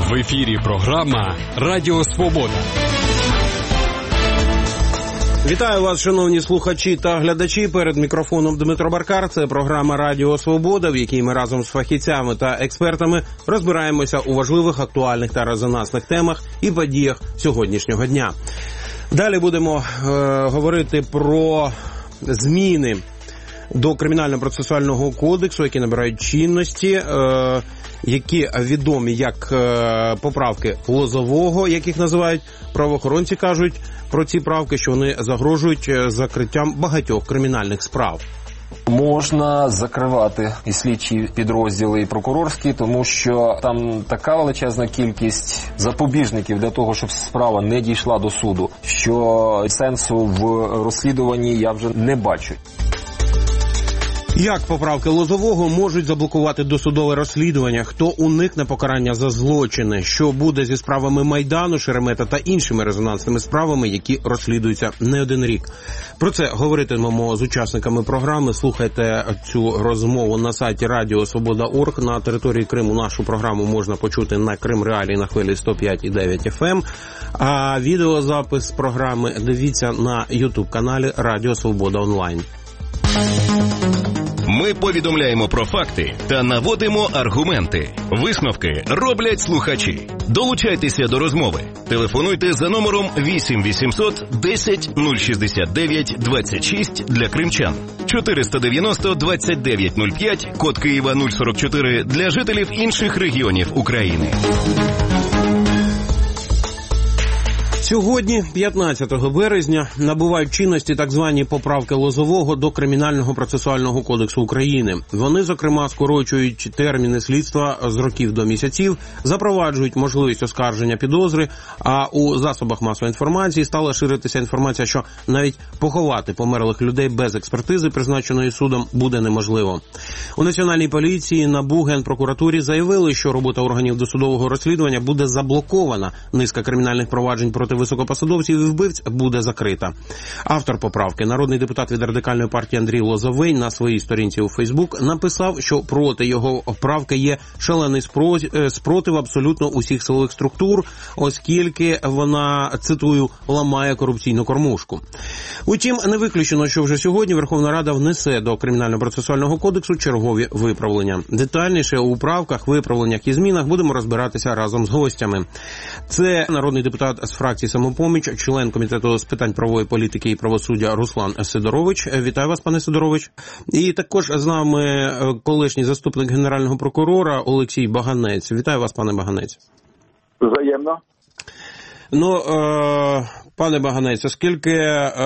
В ефірі програма «Радіо Свобода». Вітаю вас, шановні слухачі та глядачі. Перед мікрофоном Дмитро Баркар. Це програма «Радіо Свобода», в якій ми разом з фахівцями та експертами розбираємося у важливих, актуальних та резонансних темах і подіях сьогоднішнього дня. Далі будемо говорити про зміни до Кримінально-процесуального кодексу, які набирають чинності, які відомі як поправки Лозового, яких називають. Правоохоронці кажуть про ці правки, що вони загрожують закриттям багатьох кримінальних справ. Можна закривати і слідчі підрозділи, і прокурорські, тому що там така величезна кількість запобіжників для того, щоб справа не дійшла до суду, що сенсу в розслідуванні я вже не бачу. Як поправки Лозового можуть заблокувати досудове розслідування? Хто уникне покарання за злочини? Що буде зі справами Майдану, Шеремета та іншими резонансними справами, які розслідуються не один рік? Про це говоритимемо з учасниками програми. Слухайте цю розмову на сайті Радіосвобода.орг. На території Криму нашу програму можна почути на Крим Реалії на хвилі 105,9 FM. А відеозапис програми дивіться на YouTube-каналі Радіо Свобода Онлайн. Ми повідомляємо про факти та наводимо аргументи. Висновки роблять слухачі. Долучайтеся до розмови. Телефонуйте за номером 8 800 10 069 26 для кримчан. 490 29 05, код Києва 044 для жителів інших регіонів України. Сьогодні, 15 березня, набувають чинності так звані поправки Лозового до Кримінального процесуального кодексу України. Вони, зокрема, скорочують терміни слідства з років до місяців, запроваджують можливість оскарження підозри, а у засобах масової інформації стала ширитися інформація, що навіть поховати померлих людей без експертизи, призначеної судом, буде неможливо. У Національній поліції, НАБУ, Генпрокуратурі заявили, що робота органів досудового розслідування буде заблокована. Низка кримінальних проваджень проти високопосадовців і вбивць буде закрита. Автор поправки, народний депутат від Радикальної партії Андрій Лозовий, на своїй сторінці у Фейсбук написав, що проти його правки є шалений спротив абсолютно усіх силових структур, оскільки вона, цитую, ламає корупційну кормушку. Утім, не виключено, що вже сьогодні Верховна Рада внесе до Кримінально-процесуального кодексу чергові виправлення. Детальніше у правках, виправленнях і змінах будемо розбиратися разом з гостями. Це народний депутат з фракції «Самопоміч», член Комітету з питань правової політики і правосуддя Руслан Сидорович. Вітаю вас, пане Сидорович. І також з нами колишній заступник Генерального прокурора Олексій Баганець. Вітаю вас, пане Баганець. Взаємно. Ну, пане Баганець, оскільки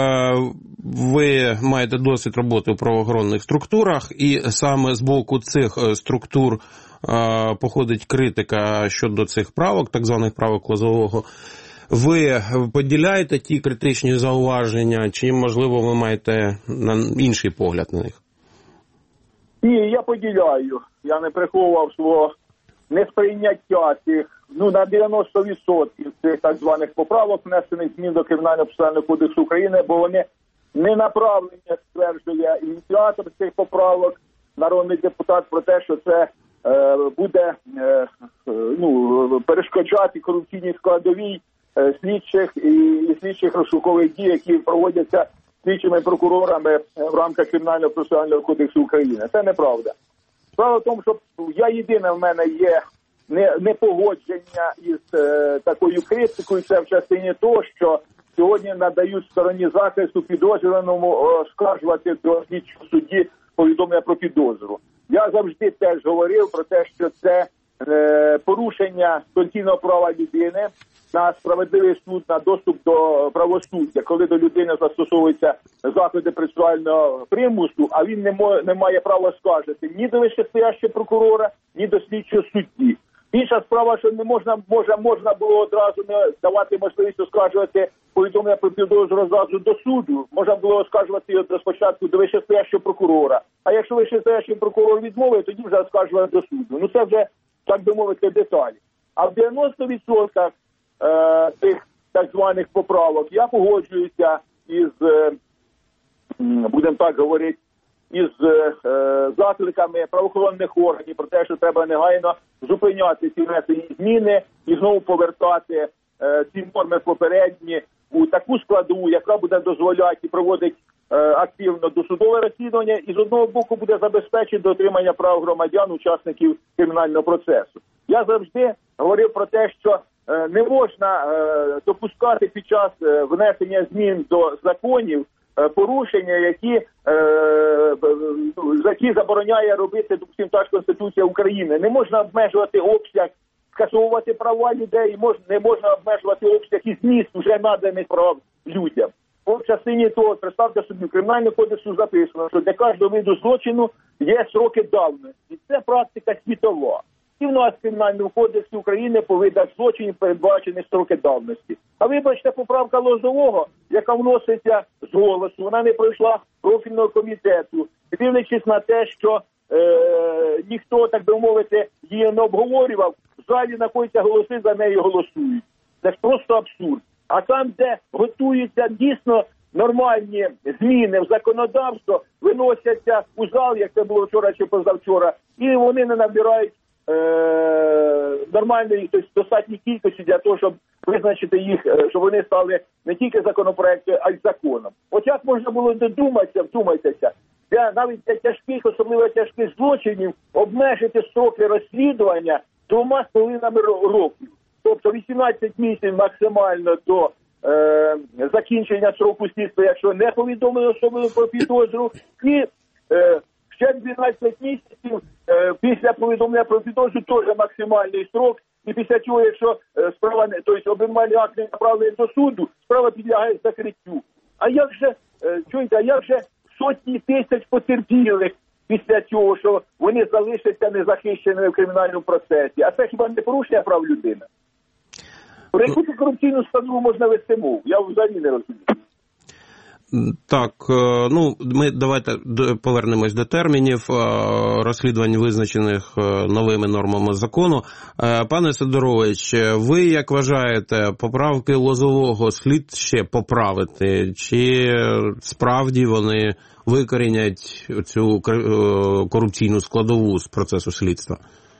ви маєте досвід роботи у правоохоронних структурах, і саме з боку цих структур походить критика щодо цих правок, так званих правок Лозового, ви поділяєте ті критичні зауваження, чи, можливо, ви маєте інший погляд на них? Ні, я поділяю. Я не приховував свого несприйняття цих, на 90% цих так званих поправок, внесених змін до Кримінально-процесуального кодексу України, бо вони не направлені, стверджує ініціатор цих поправок, народний депутат, про те, що це буде перешкоджати корупційній складовій слідчих і слідчих розшукових дій, які проводяться слідчими прокурорами в рамках Кримінально-процесуального кодексу України. Це неправда. Справа в тому, що єдине в мене є непогодження із такою критикою, це в частині того, що сьогодні надають стороні захисту підозрюваному оскаржувати до слідчого судді повідомлення про підозру. Я завжди теж говорив про те, що це порушення конституційного права людини на справедливий суд, на доступ до правосуддя, коли до людини застосовуються заходи процесуального примусу, а він не має права скаржити ні до вищестоящого прокурора, ні до слідчого судді. Інша справа, що не можна було одразу не давати можливість оскаржувати повідомлення про підозру одразу до суду. Можна було оскаржувати його спочатку до вищестоящого прокурора. А якщо вищестоящий прокурор відмовив, тоді вже оскаржувати до суду. Це вже, так би мовити, деталі. А в 90% тих так званих поправок я погоджуюся із, будемо так говорити, із закликами правоохоронних органів про те, що треба негайно зупиняти ці внесені зміни і знову повертати ці норми попередні у таку складову, яка буде дозволяти проводити активно досудове розслідування і з одного боку буде забезпечити дотримання прав громадян, учасників кримінального процесу. Я завжди говорив про те, що не можна допускати під час внесення змін до законів порушення, які забороняє робити, допустим, та ж Конституція України. Не можна обмежувати обсяг, скасовувати права людей, не можна обмежувати обсяг і зміст вже наданих прав людям. В частині того, представте собі, в Кримінальному кодексу записано, що для кожного виду злочину є сроки давності. І це практика світова. І в нас в Кримінальному кодексі України по видах злочинів передбачені строки давності. А вибачте, поправка Лозового, яка вноситься з голосу, вона не пройшла профільного комітету. Дивлячись на те, що ніхто, так би мовити, її не обговорював, в залі знаходяться голоси, за неї голосують. Це ж просто абсурд. А там, де готуються дійсно нормальні зміни в законодавство, виносяться у зал, як це було вчора чи позавчора, і вони не набирають нормальної, тобто достатньої кількості для того, щоб визначити їх, щоб вони стали не тільки законопроекти, а й законом. От як можна було додуматися, вдумайтеся, навіть для тяжких, особливо тяжких злочинів, обмежити строки розслідування 2,5 років. Тобто 18 місяців максимально до закінчення строку слідства, якщо не повідомили особливо про підозру, і ще 12 місяців після повідомлення про підозру теж максимальний строк, і після цього, якщо справа, тобто обвинувальний акт не направлений до суду, справа підлягає закриттю. А як же сотні тисяч потерпілих після цього, що вони залишаться незахищеними в кримінальному процесі? А це хіба не порушення прав людини? Про яку корупційну складову можна вести мову? Я взагалі не розумію. Так, ми давайте повернемось до термінів розслідувань, визначених новими нормами закону. Пане Сидорович, ви як вважаєте, поправки Лозового слід ще поправити? Чи справді вони викорінять цю корупційну складову з процесу слідства?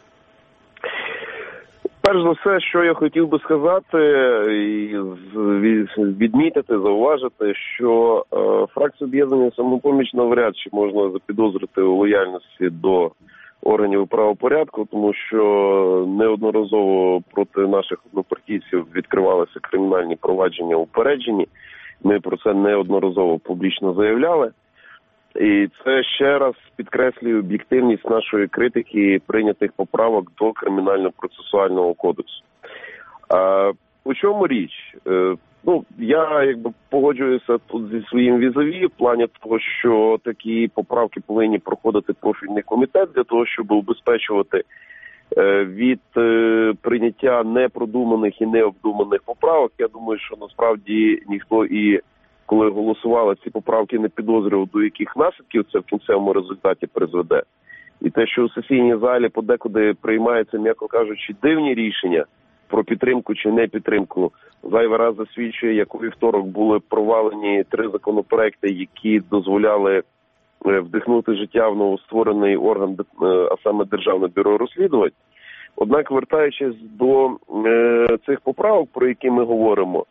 Перш за все, що я хотів би сказати і відмітити, зауважити, що фракцію об'єднання «Самопоміч» навряд чи можна запідозрити у лояльності до органів правопорядку, тому що неодноразово проти наших однопартійців відкривалися кримінальні провадження упереджені. Ми про це неодноразово публічно заявляли. І це ще раз підкреслює об'єктивність нашої критики прийнятих поправок до Кримінально-процесуального кодексу. У чому річ? Я погоджуюся тут зі своїм візаві в плані того, що такі поправки повинні проходити профільний комітет для того, щоб убезпечувати від прийняття непродуманих і необдуманих поправок. Я думаю, що насправді ніхто і коли голосували ці поправки, не підозрював, до яких наслідків це в кінцевому результаті призведе. І те, що у сесійній залі подекуди приймаються, м'яко кажучи, дивні рішення про підтримку чи не підтримку, зайвий раз засвідчує, як у вівторок були провалені 3 законопроекти, які дозволяли вдихнути життя в новостворений орган, а саме Державне бюро розслідувань. Однак, вертаючись до цих поправок, про які ми говоримо,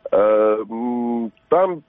там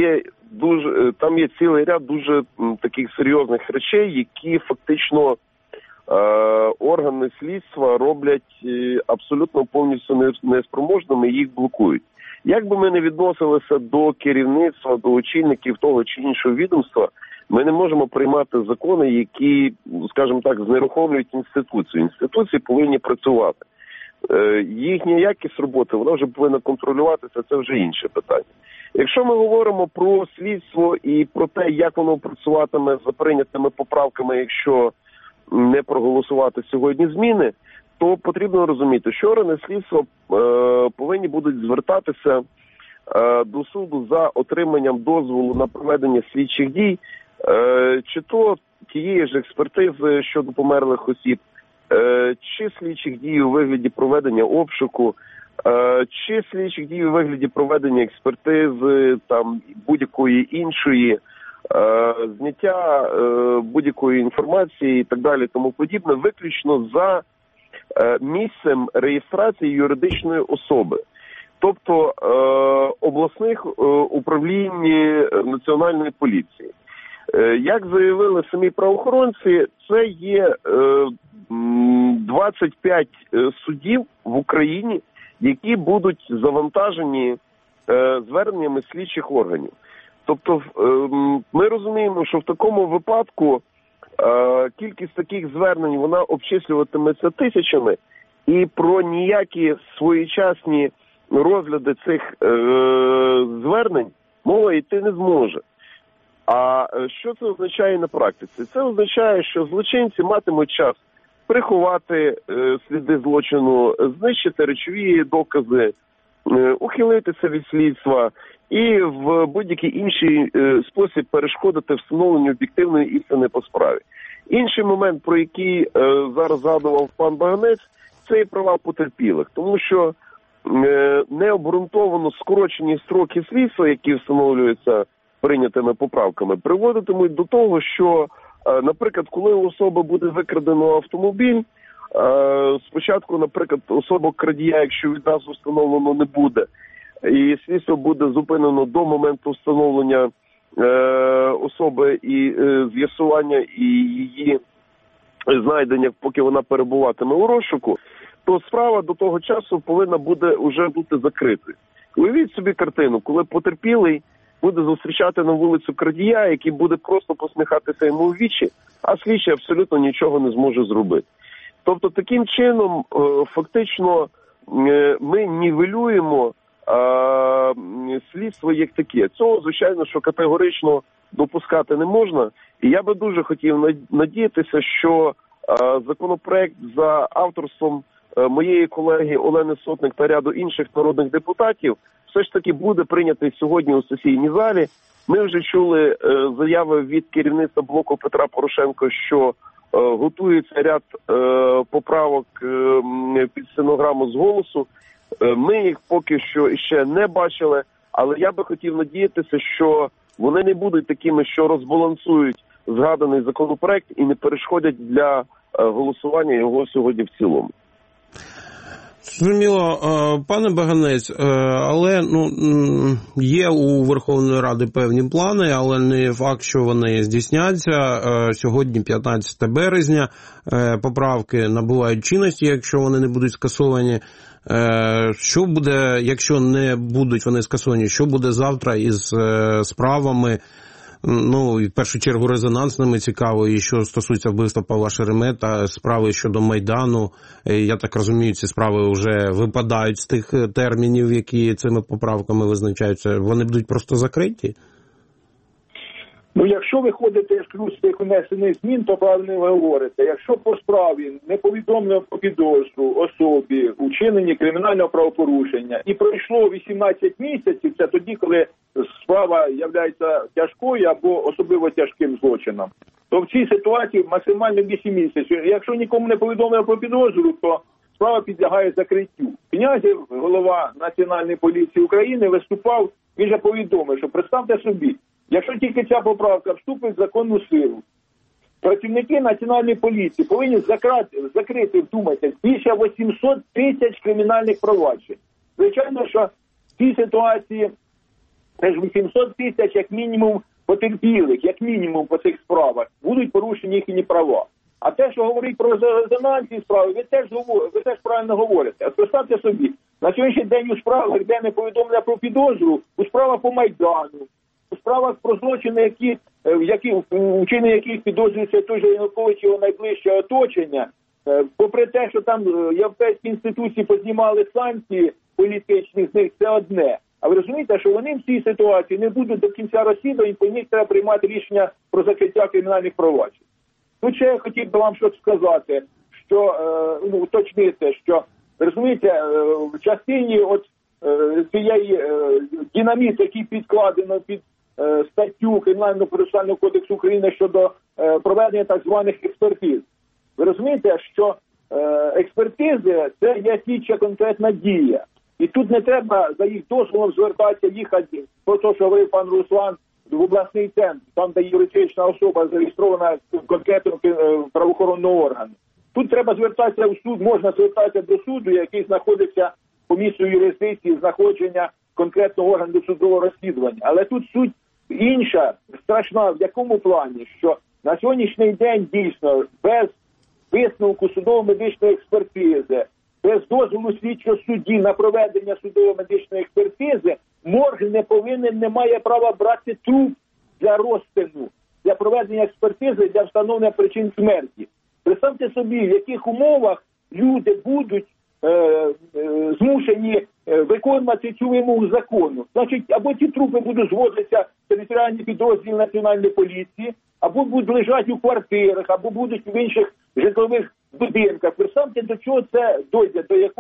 є цілий ряд дуже таких серйозних речей, які фактично органи слідства роблять абсолютно повністю неспроможними, їх блокують. Як би ми не відносилися до керівництва, до очільників того чи іншого відомства, ми не можемо приймати закони, які, скажімо так, знерухомлюють інституцію. Інституції повинні працювати. Їхня якість роботи, вона вже повинна контролюватися, це вже інше питання. Якщо ми говоримо про слідство і про те, як воно працюватиме за прийнятими поправками, якщо не проголосувати сьогодні зміни, то потрібно розуміти, що органи слідства повинні будуть звертатися до суду за отриманням дозволу на проведення слідчих дій, чи то тієї ж експертизи щодо померлих осіб, чи слідчих дій у вигляді проведення обшуку, чи слідчих дій у вигляді проведення експертизи, там будь-якої іншої зняття будь-якої інформації і так далі, тому подібне, виключно за місцем реєстрації юридичної особи. Тобто обласних управлінь Національної поліції. Як заявили самі правоохоронці, це є 25 судів в Україні, які будуть завантажені зверненнями слідчих органів. Тобто ми розуміємо, що в такому випадку кількість таких звернень, вона обчислюватиметься тисячами, і про ніякі своєчасні розгляди цих звернень мова йти не зможе. А що це означає на практиці? Це означає, що злочинці матимуть час приховати сліди злочину, знищити речові докази, ухилитися від слідства і в будь-який інший спосіб перешкодити встановленню об'єктивної істини по справі. Інший момент, про який зараз згадував пан Баганець, це і права потерпілих, тому що необґрунтовано скорочені строки слідства, які встановлюються прийнятими поправками, приводитимуть до того, що, наприклад, коли у особи буде викрадено автомобіль, спочатку, наприклад, особа-крадія, якщо відразу встановлено не буде, і слідство буде зупинено до моменту встановлення особи і з'ясування і її знайдення, поки вона перебуватиме у розшуку, то справа до того часу повинна буде вже бути закритою. Уявіть собі картину, коли потерпілий буде зустрічати на вулицю крадія, який буде просто посміхатися йому у вічі, а слідчий абсолютно нічого не зможе зробити. Тобто таким чином фактично ми нівелюємо слідство як таке. Цього, звичайно, що категорично допускати не можна. І я би дуже хотів надіятися, що законопроект за авторством моєї колеги Олени Сотник та ряду інших народних депутатів все ж таки буде прийнятий сьогодні у сесійній залі. Ми вже чули заяви від керівництва блоку Петра Порошенка, що готується ряд поправок під стенограму з голосу. Ми їх поки що ще не бачили, але я би хотів надіятися, що вони не будуть такими, що розбалансують згаданий законопроект і не перешкодять для голосування його сьогодні в цілому. Зрозуміло, пане Баганець, але є у Верховної Ради певні плани, але не факт, що вони здійсняться. Сьогодні 15 березня, поправки набувають чинності, якщо вони не будуть скасовані. Що буде, якщо не будуть вони скасовані, що буде завтра із справами, в першу чергу резонансними, цікаво, і що стосується вбивства Павла Шеремета, справи щодо Майдану, я так розумію, ці справи вже випадають з тих термінів, які цими поправками визначаються, вони будуть просто закриті? Якщо виходите з цих внесених змін, то правильно ви говорите. Якщо по справі не повідомлено про підозру особі у вчиненні кримінального правопорушення і пройшло 18 місяців, це тоді, коли справа є тяжкою або особливо тяжким злочином, то в цій ситуації максимально 8 місяців. Якщо нікому не повідомлено про підозру, то справа підлягає закриттю. Князєв, голова Національної поліції України, виступав, він же повідомив, що представте собі, якщо тільки ця поправка вступить в законну силу, працівники Національної поліції повинні закрити, вдумайтесь, більше 800 тисяч кримінальних проваджень. Звичайно, що в цій ситуації теж 800 тисяч, як мінімум, потерпілих, як мінімум по цих справах, будуть порушені їхні права. А те, що говорить про резонансні справи, ви теж правильно говорите. Представте собі, на сьогоднішній день у справах, де не повідомлення про підозру, у справах по Майдану, у справах про злочини, вчинення яких підозрюється той же Янукович і його найближче оточення, попри те, що там європейські інституції познімали санкції політичні з них, це одне. А ви розумієте, що вони в цій ситуації не будуть до кінця розслідувань, по них треба приймати рішення про закриття кримінальних проваджень. Тут ще я хотів би вам щось сказати, що, уточнити, що, ви розумієте, в частині цієї динаміки, який підкладено під статтю Кримінального процесуального кодексу України щодо проведення так званих експертиз. Ви розумієте, що експертизи – це є слідча конкретна дія. І тут не треба за їх дозволом звертатися, їхати, про те, що говорив пан Руслан, в обласний центр, там, де юридична особа зареєстрована конкретно правоохоронного органу. Тут треба звертатися в суд, можна звертатися до суду, який знаходиться по місцю юрисдикції, знаходження конкретного органу досудового розслідування. Але тут суть інша, страшна, в якому плані, що на сьогоднішній день дійсно без висновку судово-медичної експертизи, без дозволу слідчого судді на проведення судово-медичної експертизи, морг не має права брати труп для розтину, для проведення експертизи, для встановлення причин смерті. Представте собі, в яких умовах люди будуть змушені виконувати цю вимогу закону. Значить, або ці трупи будуть зводитися в територіальні підрозділи Національної поліції, або будуть лежати у квартирах, або будуть в інших житлових будинках. Представте, до чого це дойде,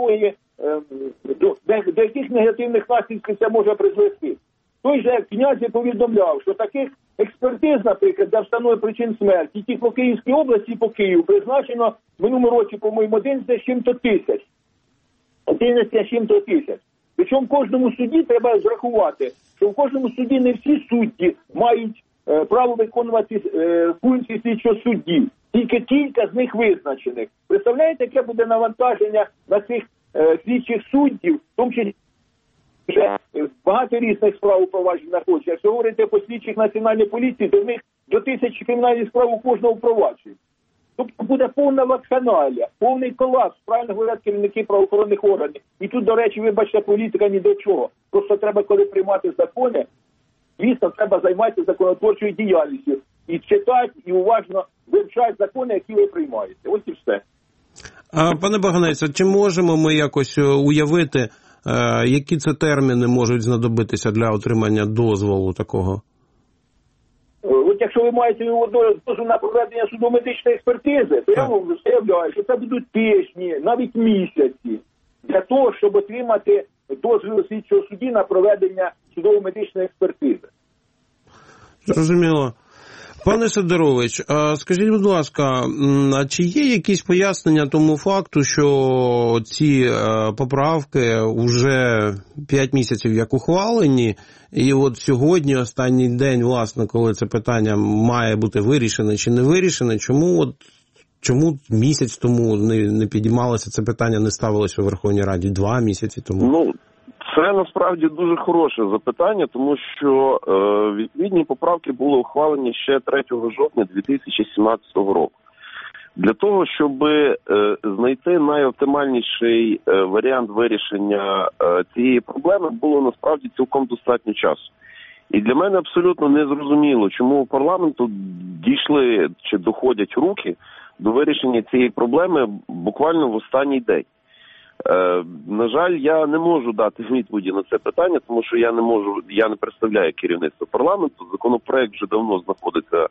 до яких негативних наслідків це може призвести. Той же князь повідомляв, що таких експертиз, наприклад, для встановлення причин смерті, ті по Київській області і по Києву, призначено в минулому році, по-моєму, 11 тисяч. 11 тисяч. Причому в кожному суді треба зрахувати, що в кожному суді не всі судді мають право виконувати функції слідчого судді. Тільки кілька з них визначених. Представляєте, яке буде навантаження на цих слідчих суддів, в тому числі вже багато різних справ у провадженні знаходяться. Якщо говорити по слідчих Національної поліції, до них до 1000 кримінальних справ у кожного впроваджують. Тобто буде повна вакханалія, повний колапс, правильно говорять керівники правоохоронних органів. І тут, до речі, вибачте, політика ні до чого. Просто треба, коли приймати закони, звісно, треба займатися законотворчою діяльністю. І читати, і уважно вивчати закони, які ви приймаєте. Ось і все. Пане Баганець, чи можемо ми якось уявити, які це терміни можуть знадобитися для отримання дозволу такого? От якщо ви маєте дозвіл на проведення судово-медичної експертизи, то я вам заявляю, що це будуть тижні, навіть місяці, для того, щоб отримати дозвіл слідчого судді на проведення судово-медичної експертизи. Зрозуміло. Пане Сидорович, скажіть, будь ласка, чи є якісь пояснення тому факту, що ці поправки вже 5 місяців як ухвалені, і от сьогодні, останній день, власне, коли це питання має бути вирішене чи не вирішене, чому місяць тому не підіймалося це питання, не ставилося у Верховній Раді 2 місяці тому? Це насправді дуже хороше запитання, тому що відповідні поправки були ухвалені ще 3 жовтня 2017 року. Для того, щоб знайти найоптимальніший варіант вирішення цієї проблеми, було насправді цілком достатньо часу. І для мене абсолютно незрозуміло, чому у парламенту дійшли чи доходять руки до вирішення цієї проблеми буквально в останній день. На жаль, я не можу дати відповіді на це питання, тому що я не представляю керівництво парламенту. Законопроект вже давно знаходиться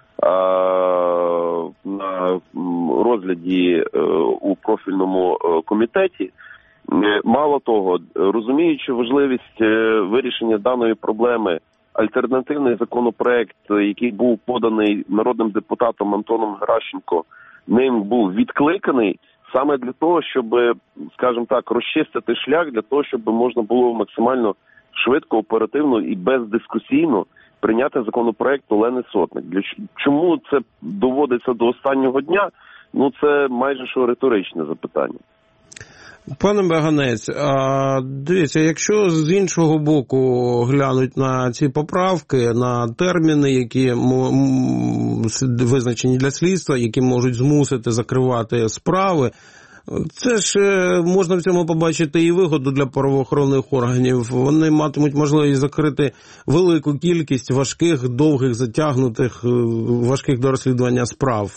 на розгляді у профільному комітеті. Мало того, розуміючи важливість вирішення даної проблеми, альтернативний законопроект, який був поданий народним депутатом Антоном Геращенко, ним був відкликаний саме для того, щоб, скажімо так, розчистити шлях для того, щоб можна було максимально швидко, оперативно і бездискусійно прийняти законопроект Олени Сотник. Чому це доводиться до останнього дня? Це майже що риторичне запитання. Пане Баганець, дивіться, якщо з іншого боку глянуть на ці поправки, на терміни, які визначені для слідства, які можуть змусити закривати справи, це ж можна в цьому побачити і вигоду для правоохоронних органів. Вони матимуть можливість закрити велику кількість важких, довгих, затягнутих, важких до розслідування справ.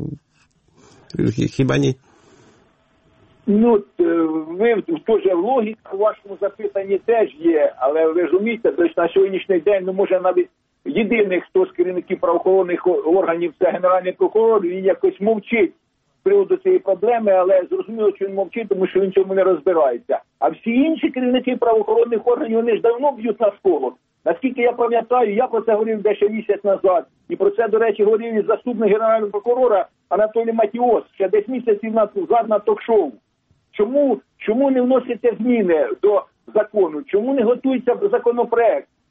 Хіба ні? Ви теж логіка в вашому запитанні теж є, але ви розумієте, тобто на сьогоднішній день, може навіть єдиний, хто з керівників правоохоронних органів, це Генеральний прокурор, він якось мовчить з приводу цієї проблеми, але зрозуміло, що він мовчить, тому що він в цьому не розбирається. А всі інші керівники правоохоронних органів, вони ж давно б'ють на сполох. Наскільки я пам'ятаю, я про це говорив дещо місяць назад, і про це, до речі, говорив і заступник Генерального прокурора Анатолій Матіос, ще десь місяців назад на ток-шоу. Чому не вносяться зміни до закону? Чому не готується законопроект?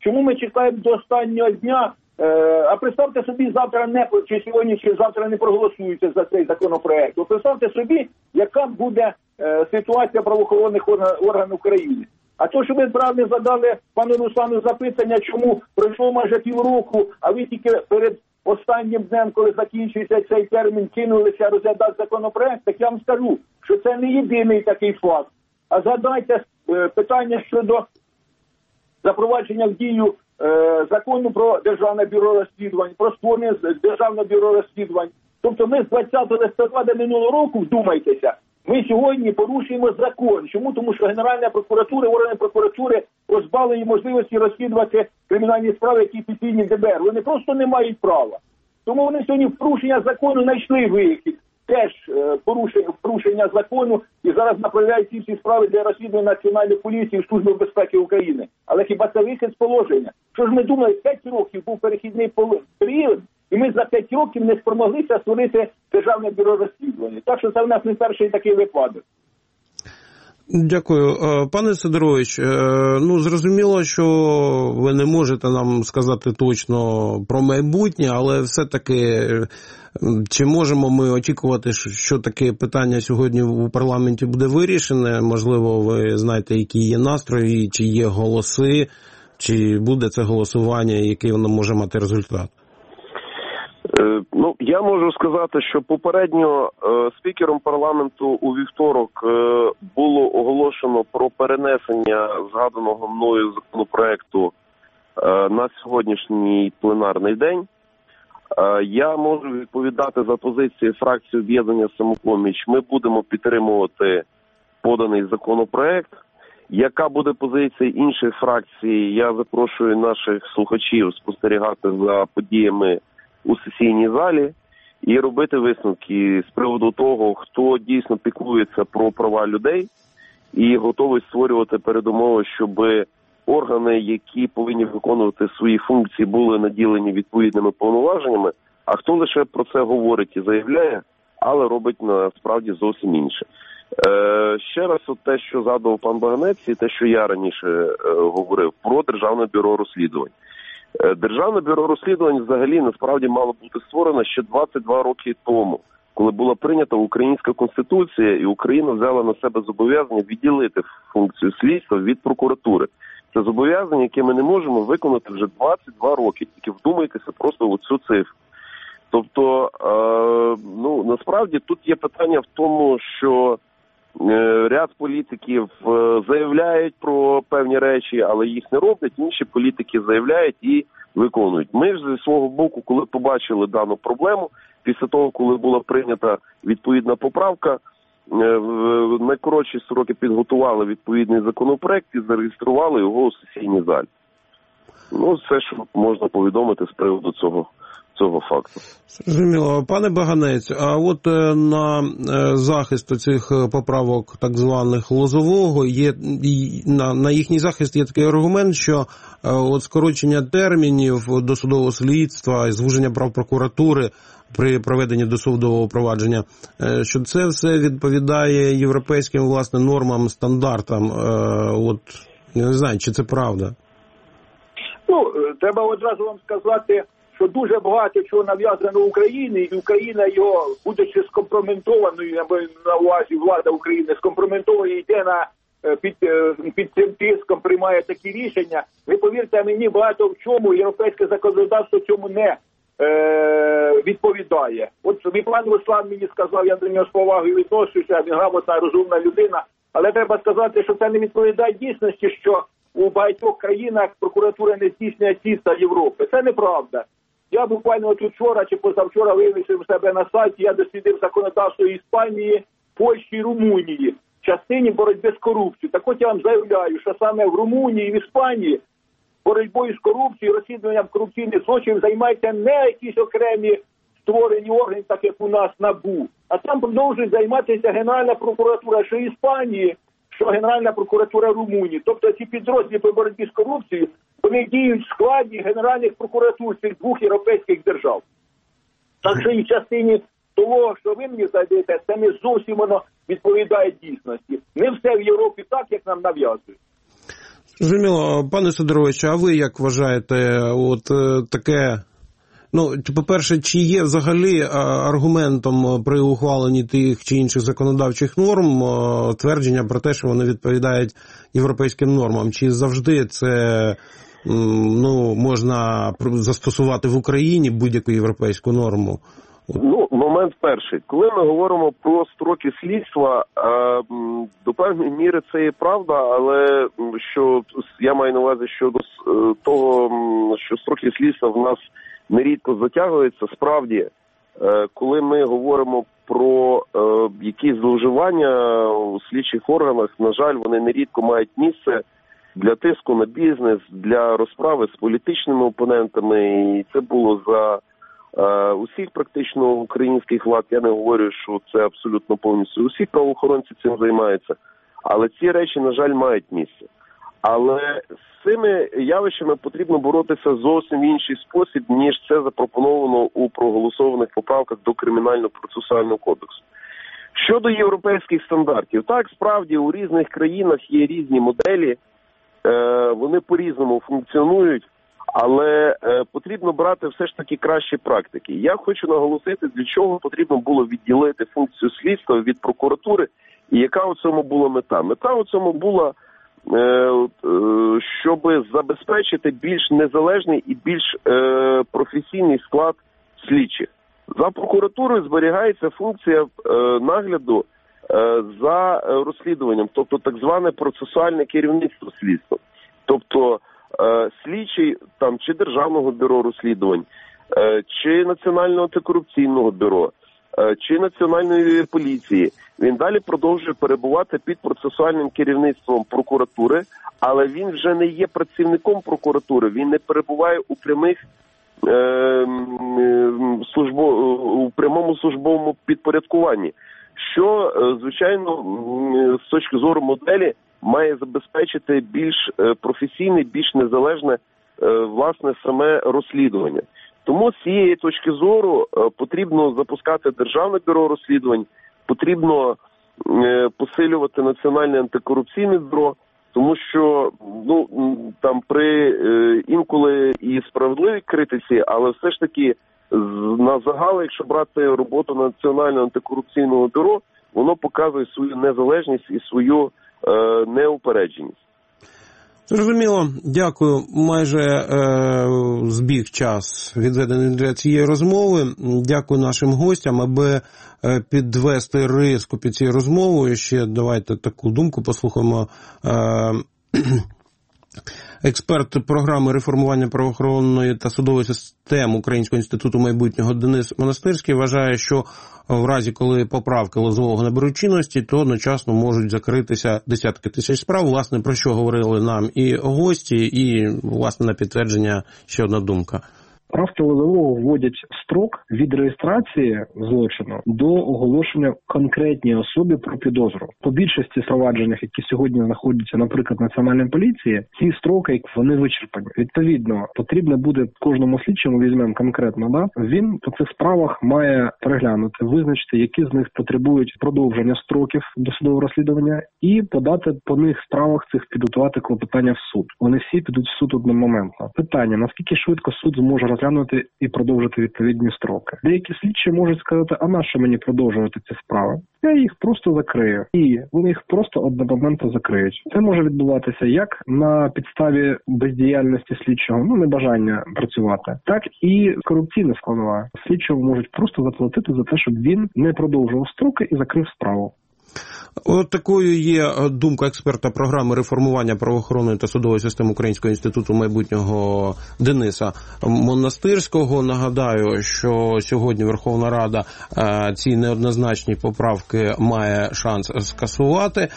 Чому ми чекаємо до останнього дня? А представте собі, завтра чи сьогодні, чи завтра не проголосується за цей законопроект. Представте собі, яка буде ситуація правоохоронних органів України. А то, що ви правильно задали пану Руслану запитання, чому пройшло майже півроку, а ви тільки перед останнім днем, коли закінчується цей термін, кинулися розглядати законопроект, так я вам скажу, що це не єдиний такий факт. А згадайте питання щодо запровадження в дію закону про Державне бюро розслідувань, про створення Державного бюро розслідувань. Тобто ми з 20 листопада минулого року, вдумайтеся, ми сьогодні порушуємо закон. Чому? Тому що Генеральна прокуратура, органи прокуратури позбавлені можливості розслідувати кримінальні справи, які підслідні ДБР. Вони просто не мають права. Тому вони сьогодні в порушення закону знайшли вихід. Теж порушення закону і зараз направляють ці всі справи для розслідування Національної поліції і Служби безпеки України. Але хіба це вихід з положення? Що ж ми думали, 5 років був перехідний період, і ми за 5 років не спромоглися створити Державне бюро розслідування. Так що це в нас не перший такий випадок. Дякую. Пане Сидорович, зрозуміло, що ви не можете нам сказати точно про майбутнє, але все-таки чи можемо ми очікувати, що таке питання сьогодні у парламенті буде вирішене? Можливо, ви знаєте, які є настрої, чи є голоси, чи буде це голосування, який воно може мати результат? Я можу сказати, що попередньо спікером парламенту у вівторок було оголошено про перенесення згаданого мною законопроекту на сьогоднішній пленарний день. Я можу відповідати за позиції фракції «Об'єднання Самопоміч». Ми будемо підтримувати поданий законопроект. Яка буде позиція інших фракцій, я запрошую наших слухачів спостерігати за подіями у сесійній залі і робити висновки з приводу того, хто дійсно піклується про права людей і готовий створювати передумови, щоб органи, які повинні виконувати свої функції, були наділені відповідними повноваженнями, а хто лише про це говорить і заявляє, але робить насправді зовсім інше. Ще раз, те, що задав пан Баганець, і те, що я раніше говорив, про Державне бюро розслідувань. Державне бюро розслідувань взагалі насправді мало бути створено ще 22 роки тому, коли була прийнята Українська Конституція, і Україна взяла на себе зобов'язання відділити функцію слідства від прокуратури. Це зобов'язання, яке ми не можемо виконати вже 22 роки. Тільки вдумайтеся просто у цю цифру. Тобто, насправді тут є питання в тому, що ряд політиків заявляють про певні речі, але їх не роблять. Інші політики заявляють і виконують. Ми ж зі свого боку, коли побачили дану проблему, після того, коли була прийнята відповідна поправка, в найкоротші строки підготували відповідний законопроект і зареєстрували його у сесійній залі. Все, що можна повідомити з приводу цього факту. Зрозуміло. Пане Баганець, а от на захист цих поправок так званих Лозового, на їхній захист є такий аргумент, що от скорочення термінів досудового слідства і звуження прав прокуратури при проведенні досудового провадження, що це все відповідає європейським, власне, нормам, стандартам. Я не знаю, чи це правда? Треба одразу вам сказати, що дуже багато чого нав'язано Україні, і Україна його, будучи скомпрометованою, або на увазі влада України скомпрометовує, йде під цим тиском, приймає такі рішення. Ви повірте мені, багато в чому європейське законодавство цьому не відповідає. От пан Руслан мені сказав, я до нього з повагою відношуся, він грамотна, розумна людина, але треба сказати, що це не відповідає дійсності, що у багатьох країнах прокуратура не здійснює слідства Європи. Це неправда. Я буквально тут вчора чи позавчора вивісив у себе на сайті, я дослідив законодавство Іспанії, Польщі і Румунії в частині боротьби з корупцією. Так от я вам заявляю, що саме в Румунії і в Іспанії боротьбою з корупцією, розслідуванням корупційних злочинів займаються не якісь окремі створені органи, так як у нас НАБУ, а там продовжують займатися Генеральна прокуратура, що Іспанії, що Генеральна прокуратура Румунії. Тобто ці підрозділи по боротьбі з корупцією, вони діють в складі генеральних прокуратур цих двох європейських держав. Так що і в частині того, що ви мені задаєте, це не зовсім воно відповідає дійсності. Не все в Європі так, як нам нав'язують. Зрозуміло. Пане Сидоровичу, а ви як вважаєте, от таке, ну, по-перше, чи є взагалі аргументом при ухваленні тих чи інших законодавчих норм твердження про те, що вони відповідають європейським нормам? Чи завжди це, ну, можна застосувати в Україні будь-яку європейську норму? Ну, момент перший. Коли ми говоримо про строки слідства, до певної міри це є правда, але що я маю на увазі щодо того, що строки слідства в нас нерідко затягуються, справді, коли ми говоримо про якісь зловживання у слідчих органах, на жаль, вони нерідко мають місце для тиску на бізнес, для розправи з політичними опонентами, і це було за усіх практично українських влад. Я не говорю, що це абсолютно повністю усі правоохоронці цим займаються, але ці речі, на жаль, мають місце. Але з цими явищами потрібно боротися зовсім в інший спосіб, ніж це запропоновано у проголосованих поправках до Кримінально-процесуального кодексу. Щодо європейських стандартів, так, справді, у різних країнах є різні моделі, вони по-різному функціонують, але потрібно брати все ж таки кращі практики. Я хочу наголосити, для чого потрібно було відділити функцію слідства від прокуратури і яка у цьому була мета. Мета у цьому була, щоб забезпечити більш незалежний і більш професійний склад слідчих. За прокуратурою зберігається функція нагляду за розслідуванням, тобто так зване процесуальне керівництво слідства. Тобто слідчий там чи Державного бюро розслідувань, чи Національного антикорупційного бюро, чи Національної поліції, він далі продовжує перебувати під процесуальним керівництвом прокуратури, але він вже не є працівником прокуратури, він не перебуває у у прямому службовому підпорядкуванні, що, звичайно, з точки зору моделі має забезпечити більш професійне, більш незалежне, власне, саме розслідування. Тому з цієї точки зору потрібно запускати Державне бюро розслідувань, потрібно посилювати Національне антикорупційне бюро, тому що там при інколи і справедливій критиці, але все ж таки на загал, якщо брати роботу Національного антикорупційного бюро, воно показує свою незалежність і свою неупередженість. Зрозуміло, дякую. Майже збіг час відведений для цієї розмови. Дякую нашим гостям. Аби підвести риску під цією розмовою, ще давайте таку думку послухаємо. Експерт програми реформування правоохоронної та судової системи Українського інституту майбутнього Денис Монастирський вважає, що в разі, коли поправки Лозового наберуть чинності, то одночасно можуть закритися десятки тисяч справ. Власне, про що говорили нам і гості, і, власне, на підтвердження ще одна думка. Правки Лозового вводять строк від реєстрації злочину до оголошення конкретній особі про підозру. По більшості провадженнях, які сьогодні знаходяться, наприклад, Національної поліції, ці строки, вони вичерпані. Відповідно, потрібно буде кожному слідчому, візьмемо конкретно, він по цих справах має переглянути, визначити, які з них потребують продовження строків досудового розслідування і подати по них справах цих, підготувати клопотання в суд. Вони всі підуть в суд одномоментно. Питання, наскільки швидко суд зможе розглянути і продовжити відповідні строки. Деякі слідчі можуть сказати, а нащо мені продовжувати ці справи? Я їх просто закрию. І вони їх просто одномоментно закриють. Це може відбуватися як на підставі бездіяльності слідчого, небажання працювати, так і корупційна складова. Слідчого можуть просто заплатити за те, щоб він не продовжував строки і закрив справу. От такою є думка експерта програми реформування правоохоронної та судової системи Українського інституту майбутнього Дениса Монастирського. Нагадаю, що сьогодні Верховна Рада ці неоднозначні поправки має шанс скасувати.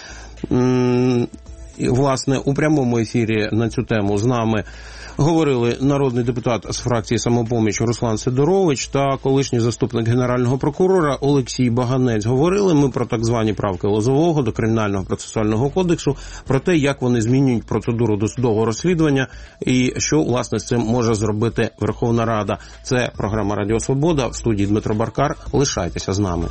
І, власне, у прямому ефірі на цю тему з нами говорили народний депутат з фракції «Самопоміч» Руслан Сидорович та колишній заступник Генерального прокурора Олексій Баганець. Говорили ми про так звані правки Лозового до Кримінального процесуального кодексу, про те, як вони змінюють процедуру досудового розслідування і що, власне, з цим може зробити Верховна Рада. Це програма «Радіо Свобода», в студії Дмитро Баркар. Лишайтеся з нами.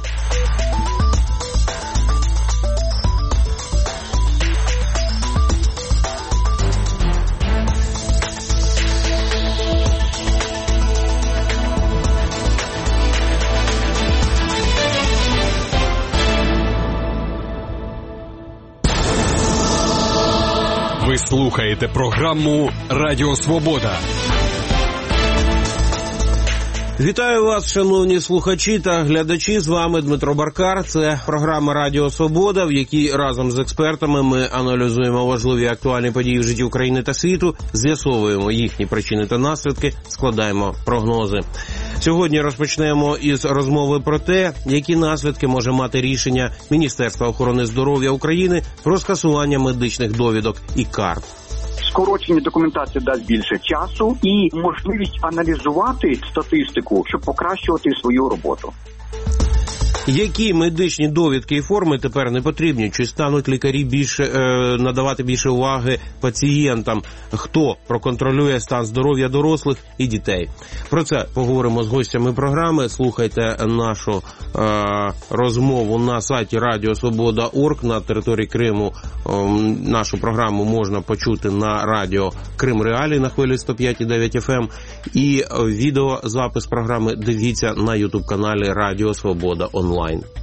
Ви слухаєте програму «Радіо Свобода». Вітаю вас, шановні слухачі та глядачі. З вами Дмитро Баркар. Це програма «Радіо Свобода», в якій разом з експертами ми аналізуємо важливі актуальні події в житті України та світу, з'ясовуємо їхні причини та наслідки, складаємо прогнози. Сьогодні розпочнемо із розмови про те, які наслідки може мати рішення Міністерства охорони здоров'я України про скасування медичних довідок і карт. Скорочення документації дасть більше часу і можливість аналізувати статистику, щоб покращувати свою роботу. Які медичні довідки і форми тепер не потрібні? Чи стануть лікарі надавати більше уваги пацієнтам? Хто проконтролює стан здоров'я дорослих і дітей? Про це поговоримо з гостями програми. Слухайте нашу розмову на сайті Радіосвобода.орг. На території Криму нашу програму можна почути на радіо Крим Реалії на хвилі 105,9 FM. І відеозапис програми дивіться на ютуб-каналі Радіо Свобода онлайн.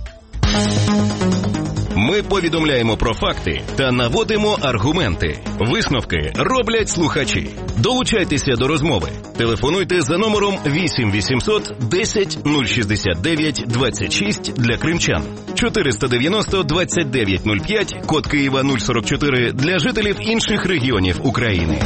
Ми повідомляємо про факти та наводимо аргументи. Висновки роблять слухачі. Долучайтеся до розмови. Телефонуйте за номером 8 800 10 069 26 для кримчан. 490 29 05, код Києва 044 для жителів інших регіонів України.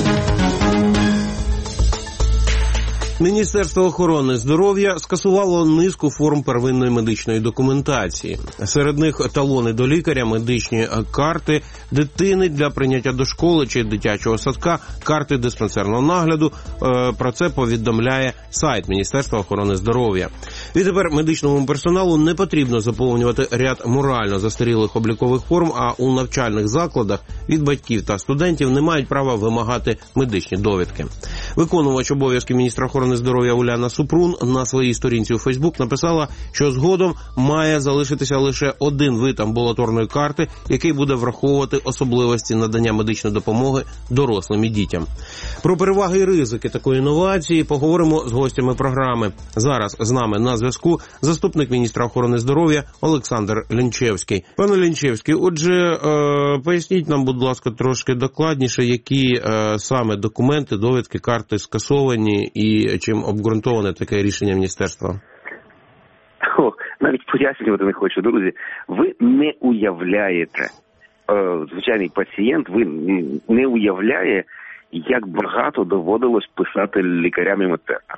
Міністерство охорони здоров'я скасувало низку форм первинної медичної документації. Серед них талони до лікаря, медичні карти дитини для прийняття до школи чи дитячого садка, карти диспансерного нагляду. Про це повідомляє сайт Міністерства охорони здоров'я. Відтепер медичному персоналу не потрібно заповнювати ряд морально застарілих облікових форм, а у навчальних закладах від батьків та студентів не мають права вимагати медичні довідки. Виконувач обов'язків міністра охорони здоров'я Уляна Супрун на своїй сторінці у Фейсбук написала, що згодом має залишитися лише один вид амбулаторної карти, який буде враховувати особливості надання медичної допомоги дорослим і дітям. Про переваги і ризики такої інновації поговоримо з гостями програми. Зараз з нами на зв'язку заступник міністра охорони здоров'я Олександр Лінчевський. Пане Лінчевський, отже, поясніть нам, будь ласка, трошки докладніше, які саме документи, довідки, карти скасовані і чим обґрунтоване таке рішення міністерства? Навіть пояснювати не хочу, друзі. Ви не уявляєте, звичайний пацієнт, ви не уявляє, як багато доводилось писати лікарям і медсестрам.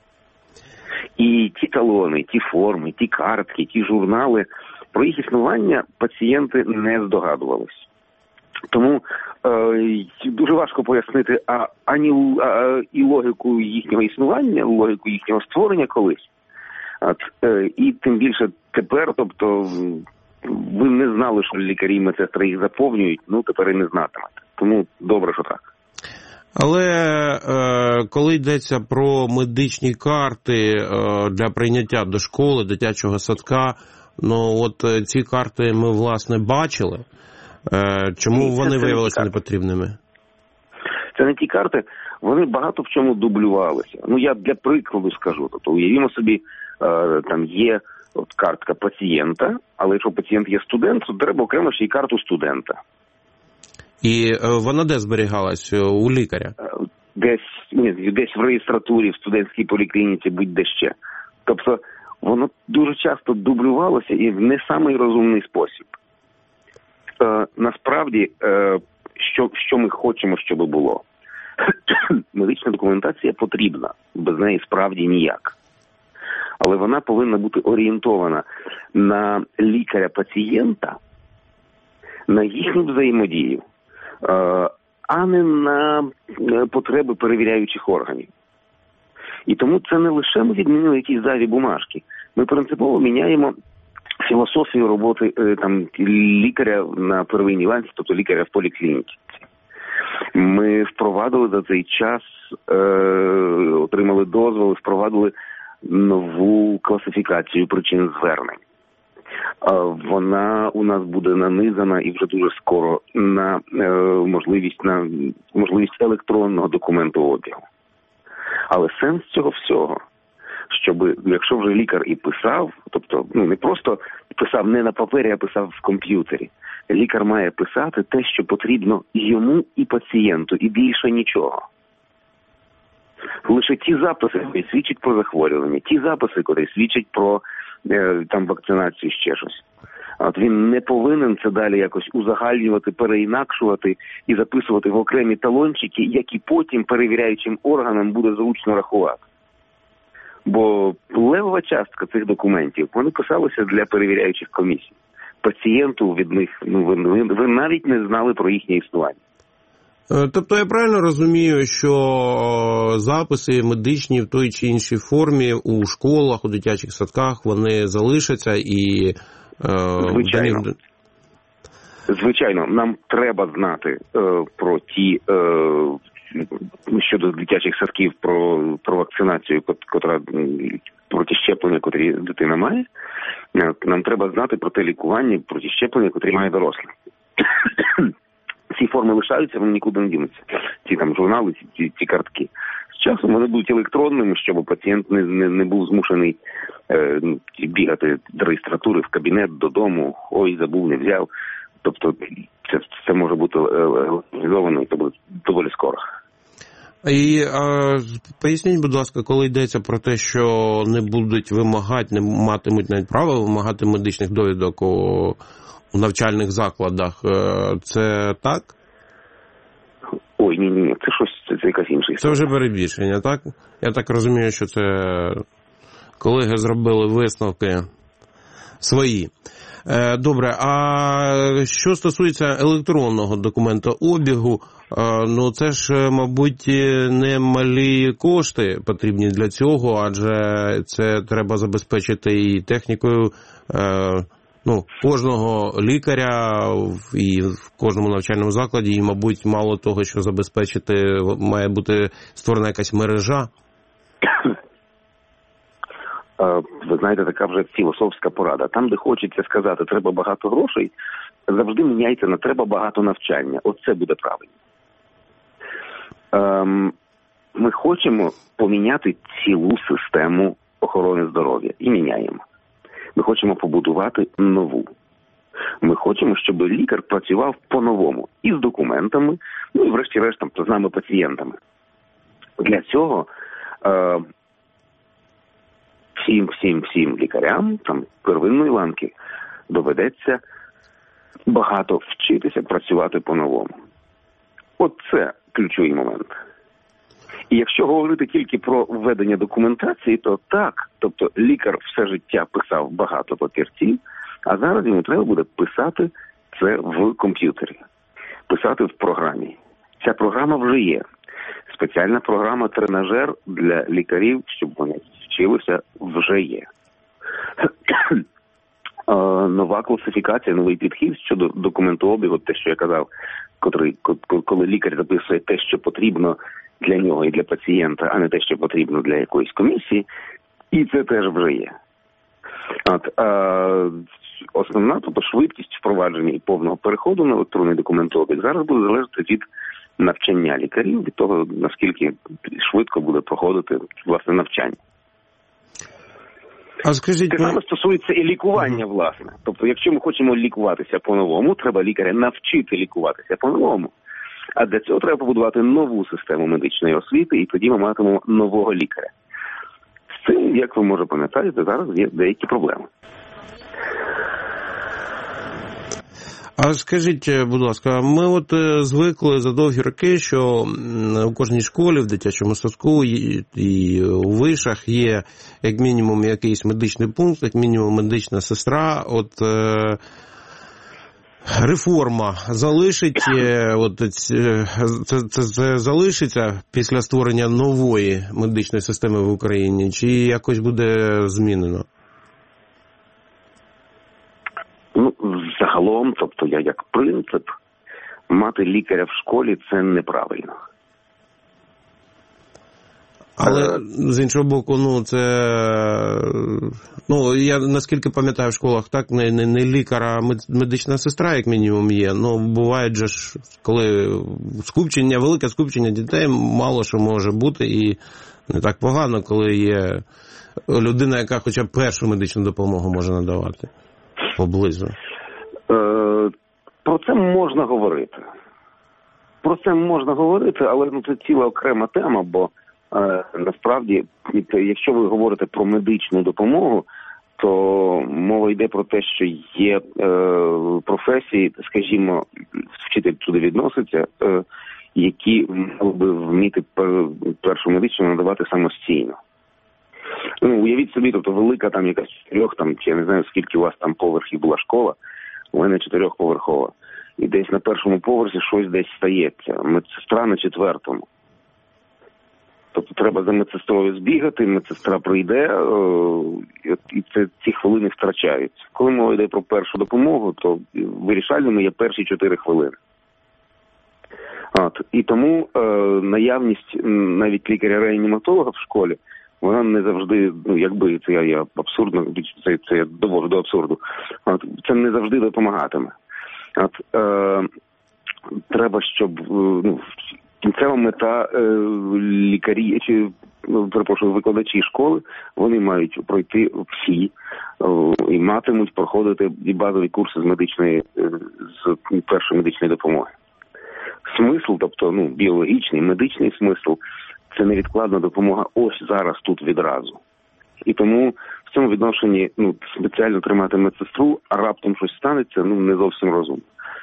І ті талони, ті форми, ті картки, ті журнали, про їх існування пацієнти не здогадувались. Тому дуже важко пояснити і логіку їхнього існування, логіку їхнього створення колись. І тим більше тепер, тобто, ви не знали, що лікарі і медсестри їх заповнюють, тепер і не знатимете. Тому добре, що так. Але коли йдеться про медичні карти для прийняття до школи, дитячого садка, ці карти ми, власне, бачили. Чому вони виявилися непотрібними? Це не ті карти, вони багато в чому дублювалися. Я для прикладу скажу. Тобто, уявімо собі, там є картка пацієнта, але якщо пацієнт є студент, то треба окремо ще й карту студента. І вона де зберігалась? У лікаря? Десь в реєстратурі, в студентській поліклініці, будь-де ще. Тобто, воно дуже часто дублювалося і в не самий розумний спосіб. Насправді, що ми хочемо, щоб було? Медична документація потрібна, без неї справді ніяк. Але вона повинна бути орієнтована на лікаря-пацієнта, на їхню взаємодію, а не на потреби перевіряючих органів. І тому це не лише ми відмінили якісь зайві бумажки. Ми принципово міняємо філософію роботи лікаря на первинній ланці, тобто лікаря в поліклініці. Ми впровадили за цей час, отримали дозволи, впровадили нову класифікацію причин звернень. Вона у нас буде нанизана і вже дуже скоро на можливість електронного документообігу. Але сенс цього всього, щоб, якщо вже лікар і писав, тобто не просто писав не на папері, а писав в комп'ютері, Лікар має писати те, що потрібно йому і пацієнту, і більше нічого. Лише ті записи, які свідчать про захворювання, ті записи, які свідчать про вакцинацію, ще щось. От він не повинен це далі якось узагальнювати, переінакшувати і записувати в окремі талончики, які потім перевіряючим органам буде зручно рахувати. Бо левова частка цих документів, вони писалися для перевіряючих комісій. Пацієнту від них, ви навіть не знали про їхнє існування. Тобто я правильно розумію, що записи медичні в той чи іншій формі у школах, у дитячих садках, вони залишаться і... Звичайно, нам треба знати про ті, щодо дитячих садків, про вакцинацію, котра проти щеплення, котрі дитина має. Нам треба знати про те лікування, проти щеплення, котрі має дорослий. Ці форми лишаються, вони нікуди не дінуться. Ці журнали, ці картки. З часом вони будуть електронними, щоб пацієнт не був змушений бігати до реєстратури в кабінет, додому, ой, забув, не взяв. Тобто це може бути організовано і це буде доволі скоро. І поясніть, будь ласка, коли йдеться про те, що не будуть вимагати, не матимуть навіть права вимагати медичних довідок у навчальних закладах, це так? Ой, ні, це якась інша історія. Це вже перебільшення, так? Я так розумію, що це колеги зробили висновки свої. Добре, а що стосується електронного документообігу, це ж, мабуть, не малі кошти потрібні для цього, адже це треба забезпечити і технікою, кожного лікаря і в кожному навчальному закладі, і, мабуть, мало того, що забезпечити, має бути створена якась мережа. Ви знаєте, така вже філософська порада. Там, де хочеться сказати, треба багато грошей, завжди міняється на треба багато навчання. Оце буде правильно. Ми хочемо поміняти цілу систему охорони здоров'я. І міняємо. Ми хочемо побудувати нову. Ми хочемо, щоб лікар працював по-новому. І з документами, і врешті-решт з нами пацієнтами. Для цього всім лікарям первинної ланки доведеться багато вчитися працювати по-новому. От це ключовий момент. І якщо говорити тільки про введення документації, то так, тобто лікар все життя писав багато папірців, а зараз йому треба буде писати це в комп'ютері, писати в програмі. Ця програма вже є. Спеціальна програма-тренажер для лікарів, щоб вони вчилися, вже є. Нова класифікація, новий підхід щодо документообігу, те, що я казав, коли лікар записує те, що потрібно для нього і для пацієнта, а не те, що потрібно для якоїсь комісії, і це теж вже є. Основна, тобто швидкість впровадження і повного переходу на електронний документообіг зараз буде залежати від навчання лікарів, від того, наскільки швидко буде проходити, власне, навчання. А скажіть, це саме стосується і лікування, власне. Тобто, якщо ми хочемо лікуватися по-новому, треба лікаря навчити лікуватися по-новому. А для цього треба побудувати нову систему медичної освіти, і тоді ми матимемо нового лікаря. З цим, як ви, може, пам'ятаєте, зараз є деякі проблеми. А скажіть, будь ласка, ми звикли за довгі роки, що у кожній школі, в дитячому садку і у вишах є як мінімум якийсь медичний пункт, як мінімум медична сестра. Реформа залишить, це залишиться після створення нової медичної системи в Україні, чи якось буде змінено? Загалом, тобто я як принцип, мати лікаря в школі – це неправильно. Але, з іншого боку, я наскільки пам'ятаю, в школах так не лікар, а медична сестра, як мінімум, є. Буває же ж, коли велике скупчення дітей, мало що може бути, і не так погано, коли є людина, яка хоча б першу медичну допомогу може надавати поблизу. Про це можна говорити. Про це можна говорити, але це ціла окрема тема, бо насправді, якщо ви говорите про медичну допомогу, то мова йде про те, що є професії, скажімо, вчитель туди відноситься, які мали би вміти першу медичну надавати самостійно. Уявіть собі, тобто велика там якась 4, чи я не знаю, скільки у вас там поверхів була школа, у мене 4-поверхова. І десь на першому поверсі щось десь стається. Медсестра на 4-му. Тобто треба за медсестрою збігати, медсестра прийде, і ці хвилини втрачаються. Коли мова йде про першу допомогу, то вирішальними є перші 4 хвилини. І тому наявність навіть лікаря-реаніматолога в школі, вона не завжди, якби це я абсурдно, це я довожу до абсурду, це не завжди допомагатиме. Треба, щоб кінцева мета лікарі, викладачі школи, вони мають пройти всі і матимуть проходити і базові курси з першої медичної допомоги. Смисл, тобто біологічний, медичний смисл, це невідкладна допомога ось зараз, тут відразу. І тому в цьому відношенні спеціально тримати медсестру, а раптом щось станеться, не зовсім розумно.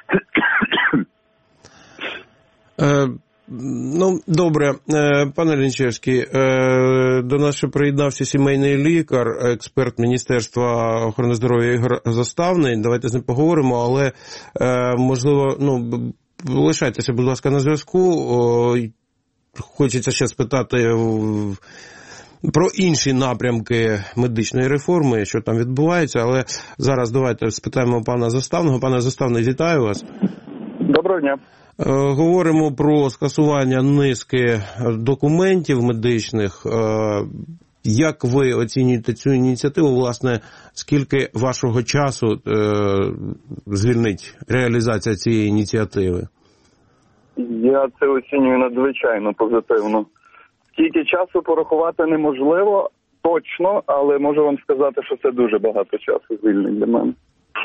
Добре. Пане Лінчевський, до нас ще приєднався сімейний лікар, експерт Міністерства охорони здоров'я Ігор Заставний. Давайте з ним поговоримо, але, можливо, лишайтеся, будь ласка, на зв'язку. Хочеться ще спитати про інші напрямки медичної реформи, що там відбувається, але зараз давайте спитаємо пана Заставного. Пане Заставний, вітаю вас. Доброго дня. Говоримо про скасування низки документів медичних. Як ви оцінюєте цю ініціативу? Власне, скільки вашого часу звільнить реалізація цієї ініціативи? Я це оцінюю надзвичайно позитивно. Скільки часу порахувати неможливо, точно, але можу вам сказати, що це дуже багато часу звільнить для мене.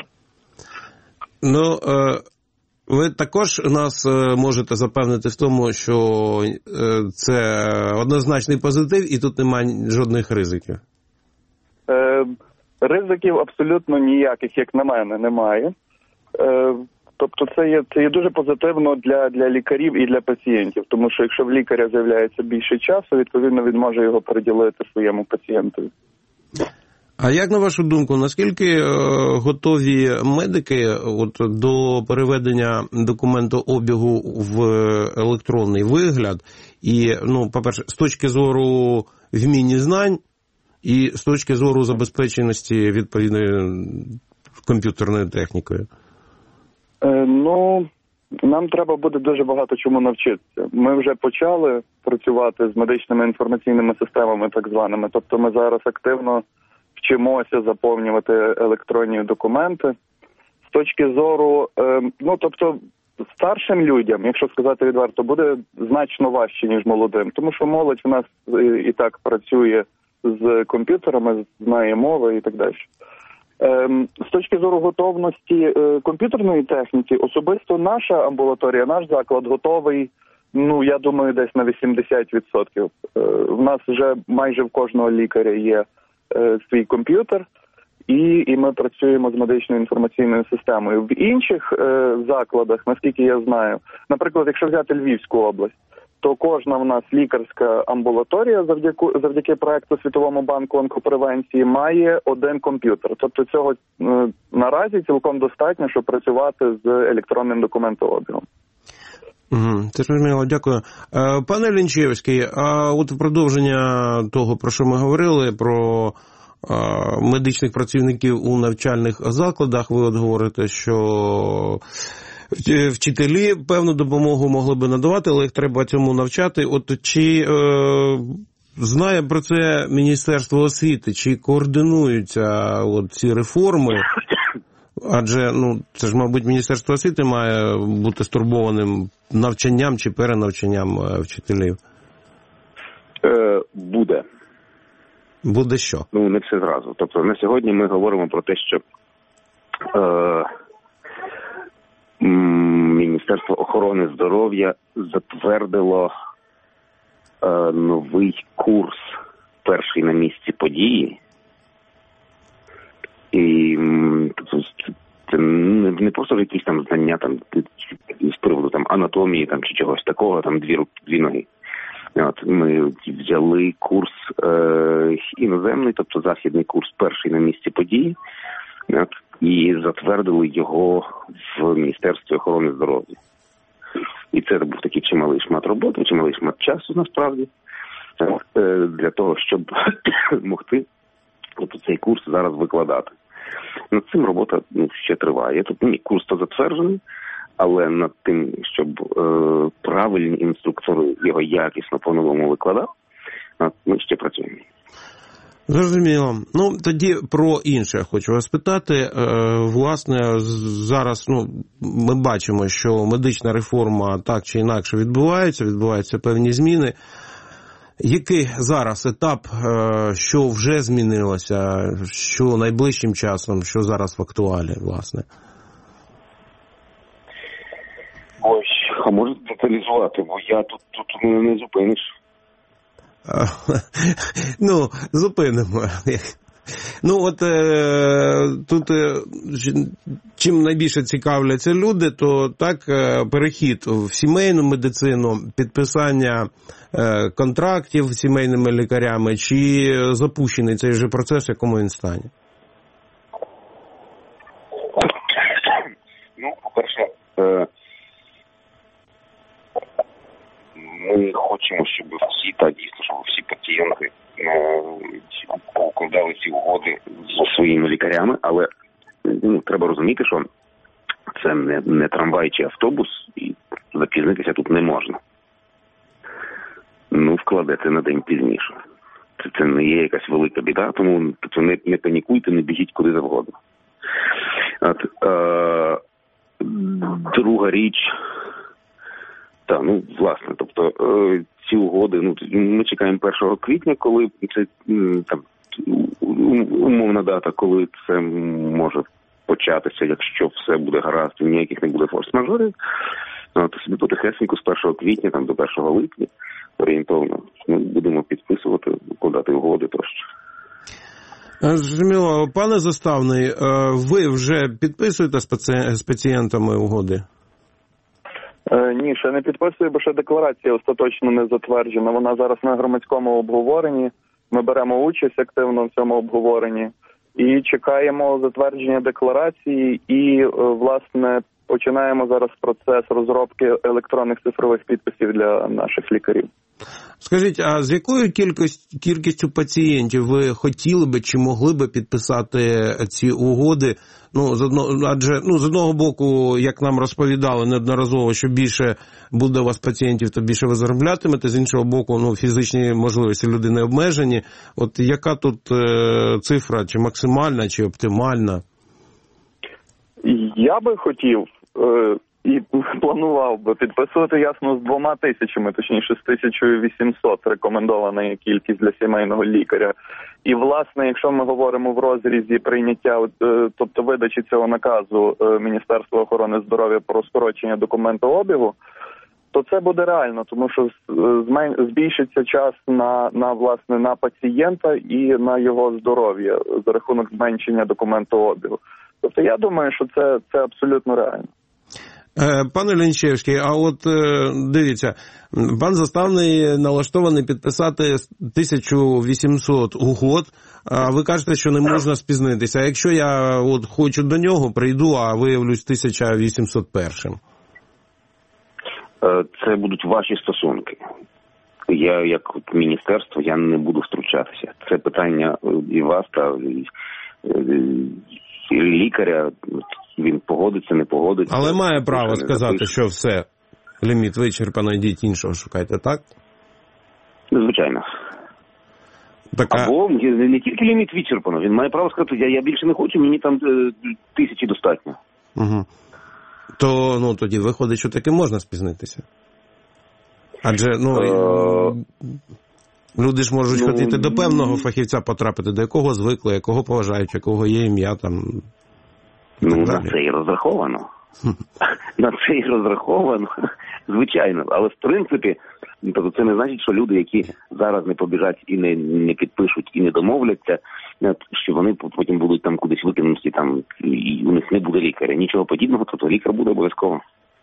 Ви також нас можете запевнити в тому, що це однозначний позитив і тут немає жодних ризиків? Ризиків абсолютно ніяких, як на мене, немає. Тобто це є дуже позитивно для лікарів і для пацієнтів, тому що якщо в лікаря з'являється більше часу, відповідно він може його приділити своєму пацієнтові. А як, на вашу думку, наскільки готові медики до переведення документообігу в електронний вигляд? І, по-перше, з точки зору вміння знань і з точки зору забезпеченості відповідною комп'ютерною технікою? Нам треба буде дуже багато чому навчитися. Ми вже почали працювати з медичними інформаційними системами, так званими. Тобто ми зараз активно вчимося заповнювати електронні документи. З точки зору, старшим людям, якщо сказати відверто, буде значно важче, ніж молодим. Тому що молодь в нас і так працює з комп'ютерами, знає мови і так далі. З точки зору готовності комп'ютерної техніки, особисто наша амбулаторія, наш заклад готовий, я думаю, десь на 80%. В нас вже майже в кожного лікаря є свій комп'ютер, і ми працюємо з медичною інформаційною системою. В інших закладах, наскільки я знаю, наприклад, якщо взяти Львівську область, то кожна в нас лікарська амбулаторія завдяки проекту Світовому банку онкопревенції має один комп'ютер. Тобто цього наразі цілком достатньо, щоб працювати з електронним документообігом. Це зрозуміло, дякую. Пане Лінчевський, а от в продовження того, про що ми говорили, про медичних працівників у навчальних закладах, ви говорите, що вчителі певну допомогу могли би надавати, але їх треба цьому навчати. Чи знає про це Міністерство освіти, чи координуються ці реформи? Адже, це ж, мабуть, Міністерство освіти має бути стурбованим навчанням чи перенавчанням вчителів. Буде. Буде що? Не все зразу. Тобто на сьогодні ми говоримо про те, що Міністерство охорони здоров'я затвердило новий курс «Перший на місці події». І це не просто якісь там знання там, з приводу там, анатомії там, чи чогось такого, там дві ноги. От, ми взяли курс іноземний, тобто західний курс «Перший на місці події», от, і затвердили його в Міністерстві охорони здоров'я. І це був такий чималий шмат роботи, чималий шмат часу, насправді, для того, щоб могти цей курс зараз викладати. Над цим робота ще триває. Тобто, курс то затверджений, але над тим, щоб правильні інструктори його якісно по-новому викладали, ми ще працюємо. Зрозуміло. Ну, тоді про інше хочу вас питати. Власне, зараз ми бачимо, що медична реформа так чи інакше відбуваються певні зміни. Який зараз етап, що вже змінилося, що найближчим часом, що зараз в актуалі, власне? Ой, а можете деталізувати, бо я тут мене не зупиниш. Зупинимо. Тут чим найбільше цікавляться люди, то так перехід в сімейну медицину, підписання контрактів з сімейними лікарями, чи запущений цей же процес, в якому він стані? По-перше, ми хочемо, щоб всі пацієнти укладали ці угоди зі своїми лікарями, але треба розуміти, що це не трамвай чи автобус, і запізнитися тут не можна. Вкладете на день пізніше. Це не є якась велика біда, тому не панікуйте, не біжіть куди завгодно. Друга річ, власне, тобто ці угоди, ми чекаємо 1 квітня, коли це умовна дата, коли це може початися, якщо все буде гаразд і ніяких не буде форс-мажорів, то собі потихесеньку з 1 квітня до 1 липня орієнтовно будемо підписувати, укладати угоди тощо. Зрозуміло. Пане Заставний, ви вже підписуєте з пацієнтами угоди? Ні, ще не підписую, бо ще декларація остаточно не затверджена. Вона зараз на громадському обговоренні. Ми беремо участь активно в цьому обговоренні і чекаємо затвердження декларації і, власне, починаємо зараз процес розробки електронних цифрових підписів для наших лікарів. Скажіть, а з якою кількістю пацієнтів ви хотіли би чи могли би підписати ці угоди? Адже з одного боку, як нам розповідали неодноразово, що більше буде у вас пацієнтів, то більше ви зароблятимете, з іншого боку, фізичні можливості людини обмежені. От яка тут цифра, чи максимальна, чи оптимальна? Я би хотів і планував би підписувати, ясно, з 2000, точніше з 1800 рекомендована кількість для сімейного лікаря. І, власне, якщо ми говоримо в розрізі прийняття, тобто видачі цього наказу Міністерства охорони здоров'я про скорочення документообігу, то це буде реально, тому що збільшиться час на пацієнта і на його здоров'я за рахунок зменшення документообігу. Тобто я думаю, що це абсолютно реально. Пане Лінчевський, а от дивіться, пан Заставний налаштований підписати 1800 угод, а ви кажете, що не можна спізнитися. А якщо я хочу до нього, прийду, а виявлюсь 1801? Це будуть ваші стосунки. Я, як міністерство, я не буду втручатися. Це питання і вас, та і лікаря. Він погодиться, не погодиться. Але має право сказати, що все, ліміт вичерпано, йдіть іншого шукайте, так? Звичайно. Або не тільки ліміт вичерпано, він має право сказати, я більше не хочу, мені там 1000 достатньо. Угу. То, тоді виходить, що таки можна спізнитися. Адже, люди ж можуть хотіти до певного фахівця потрапити, до якого звикли, якого поважають, якого є ім'я там. На це і розраховано. На це і розраховано, звичайно. Але в принципі, тобто це не значить, що люди, які зараз не побіжать і не підпишуть, і не домовляться, що вони потім будуть там кудись викинуті, там, і у них не буде лікаря. Нічого подібного, тобто лікар буде обов'язково.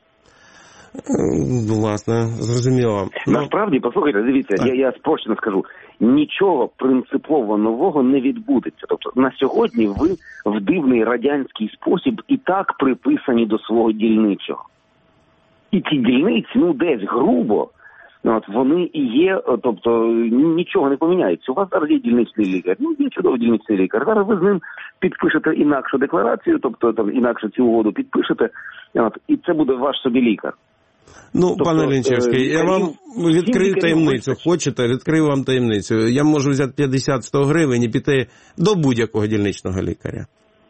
Власне, зрозуміло. Насправді, послухайте, дивіться, я спрощено скажу, нічого принципово нового не відбудеться. Тобто на сьогодні ви в дивний радянський спосіб і так приписані до свого дільничого. І ті дільниці, десь грубо, вони і є, тобто нічого не поміняється. У вас зараз є дільничний лікар, є чудовий дільничний лікар. Зараз ви з ним підпишете інакшу декларацію, тобто там інакше цю угоду підпишете, і це буде ваш собі лікар. Тобто, пане Лінчевський, я вам відкрию таємницю. Хочете? Відкрию вам таємницю. Я можу взяти 50-100 гривень і піти до будь-якого дільничного лікаря.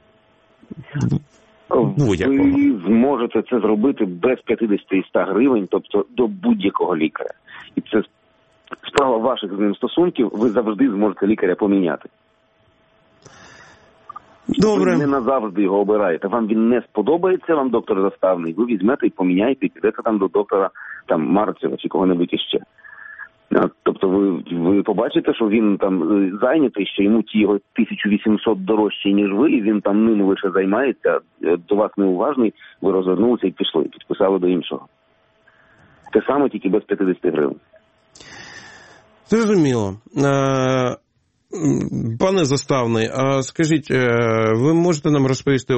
Будь-якого. Ви зможете це зробити без 50 і 100 гривень, тобто до будь-якого лікаря. І це справа ваших з ним стосунків, ви завжди зможете лікаря поміняти. Добре. Ви не назавжди його обираєте. Вам він не сподобається, вам доктор заставний, ви візьмете і поміняєте, і підете там до доктора там Марцева чи кого-небудь іще. Тобто ви побачите, що він там зайнятий, що йому ті його 1800 дорожчі, ніж ви, і він там ним лише займається, до вас неуважний, ви розвернулися і пішли, підписали до іншого. Те саме, тільки без 50 гривень. Зрозуміло. Пане Заставний, а скажіть, ви можете нам розповісти,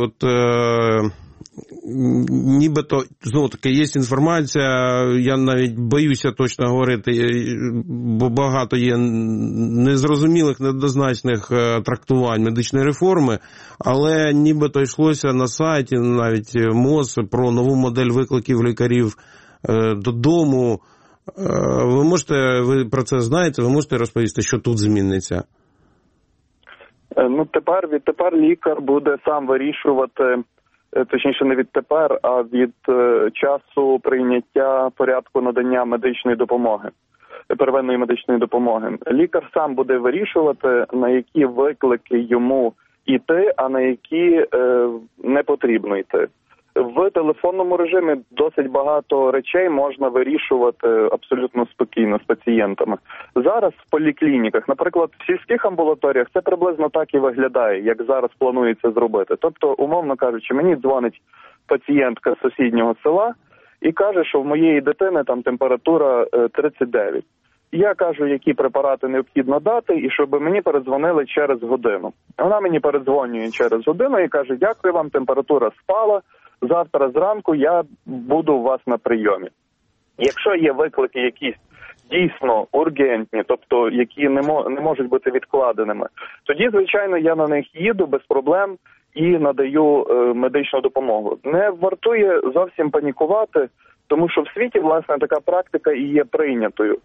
нібито, знову-таки, є інформація, я навіть боюся точно говорити, бо багато є незрозумілих, недозначних трактувань медичної реформи, але нібито йшлося на сайті, навіть МОЗ, про нову модель викликів лікарів додому. Ви про це знаєте, ви можете розповісти, що тут зміниться? Відтепер лікар буде сам вирішувати, точніше не відтепер, а від часу прийняття порядку надання медичної допомоги, первинної медичної допомоги. Лікар сам буде вирішувати, на які виклики йому йти, а на які не потрібно йти. В телефонному режимі досить багато речей можна вирішувати абсолютно спокійно з пацієнтами. Зараз в поліклініках, наприклад, в сільських амбулаторіях це приблизно так і виглядає, як зараз планується зробити. Тобто, умовно кажучи, мені дзвонить пацієнтка з сусіднього села і каже, що в моєї дитини там температура 39. Я кажу, які препарати необхідно дати, і щоб мені передзвонили через годину. Вона мені передзвонює через годину і каже, дякую вам, температура спала. Завтра зранку я буду у вас на прийомі. Якщо є виклики якісь дійсно ургентні, тобто які не можуть бути відкладеними, тоді, звичайно, я на них їду без проблем і надаю медичну допомогу. Не вартує зовсім панікувати, тому що в світі, власне, така практика і є прийнятою.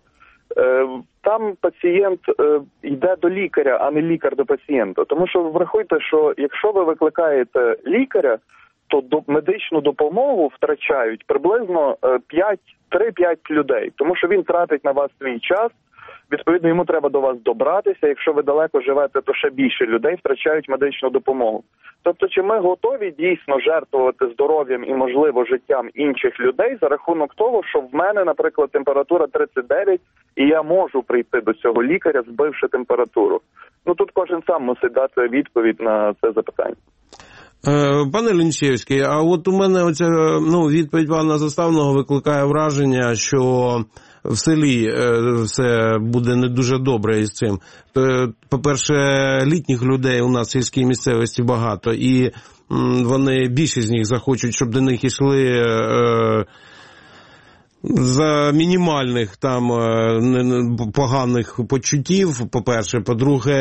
Там пацієнт йде до лікаря, а не лікар до пацієнта. Тому що врахуйте, що якщо ви викликаєте лікаря, то медичну допомогу втрачають приблизно 3-5 людей, тому що він тратить на вас свій час, відповідно, йому треба до вас добратися, якщо ви далеко живете, то ще більше людей втрачають медичну допомогу. Тобто, чи ми готові дійсно жертвувати здоров'ям і, можливо, життям інших людей за рахунок того, що в мене, наприклад, температура 39, і я можу прийти до цього лікаря, збивши температуру? Тут кожен сам мусить дати відповідь на це запитання. Пане Лінчевський, а от у мене оця відповідь пана Заставного викликає враження, що в селі все буде не дуже добре із цим. По-перше, літніх людей у нас в сільській місцевості багато, і більшість з них захочуть, щоб до них йшли за мінімальних там поганих почуттів, по-перше. По-друге,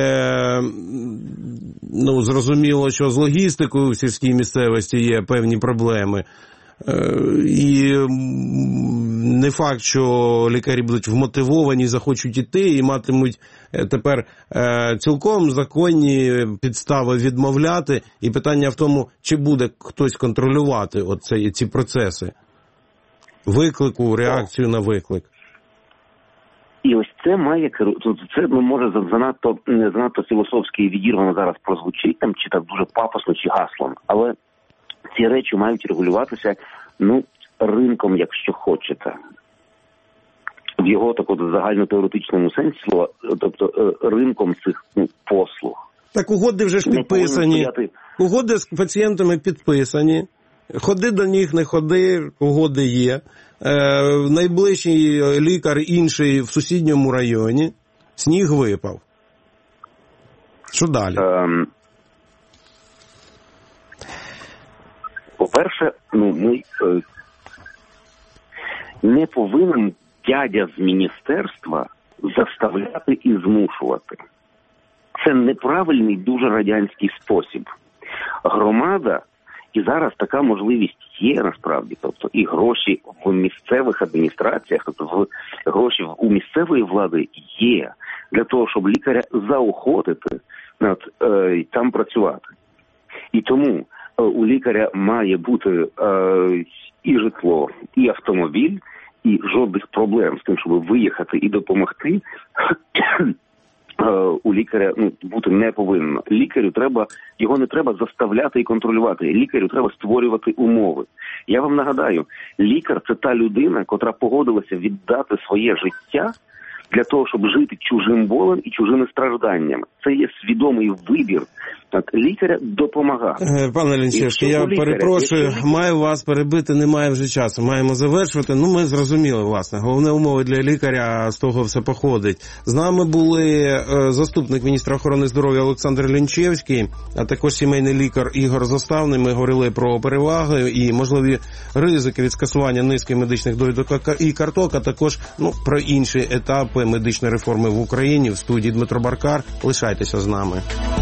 зрозуміло, що з логістикою в сільській місцевості є певні проблеми. І не факт, що лікарі будуть вмотивовані, захочуть іти і матимуть тепер цілком законні підстави відмовляти. І питання в тому, чи буде хтось контролювати ці процеси. Виклику, реакцію на виклик. І ось це може занадто філософськи і відірвано зараз прозвучить, чи так дуже пафосно, чи гаслом. Але ці речі мають регулюватися, ринком, якщо хочете. В його загальнотеоретичному сенсі слова, тобто ринком цих послуг. Так угоди вже ж підписані. Угоди з пацієнтами підписані. Ходи до них, не ходи, угоди є. Найближчий лікар інший в сусідньому районі. Сніг випав. Що далі? По-перше, не повинен дядя з міністерства заставляти і змушувати. Це неправильний, дуже радянський спосіб. Громада, і зараз така можливість є насправді, тобто і гроші в місцевих адміністраціях, тобто гроші у місцевої влади є для того, щоб лікаря заохотити там працювати. І тому у лікаря має бути і житло, і автомобіль, і жодних проблем з тим, щоб виїхати і допомогти, у лікаря бути не повинно. Лікарю його не треба заставляти і контролювати. Лікарю треба створювати умови. Я вам нагадаю, лікар – це та людина, котра погодилася віддати своє життя для того, щоб жити чужим болем і чужими стражданнями. Це є свідомий вибір лікаря допомагати. Пане Лінчевський, я перепрошую, маю вас перебити, немає вже часу. Маємо завершувати. Ми зрозуміли, власне. Головне умови для лікаря, з того все походить. З нами були заступник міністра охорони здоров'я Олександр Лінчевський, а також сімейний лікар Ігор Заставний. Ми говорили про переваги і можливі ризики від скасування низки медичних довідок і карток, а також про інші етапи медичної реформи в Україні. В студії Дмитро Баркар. Лишайтеся з нами.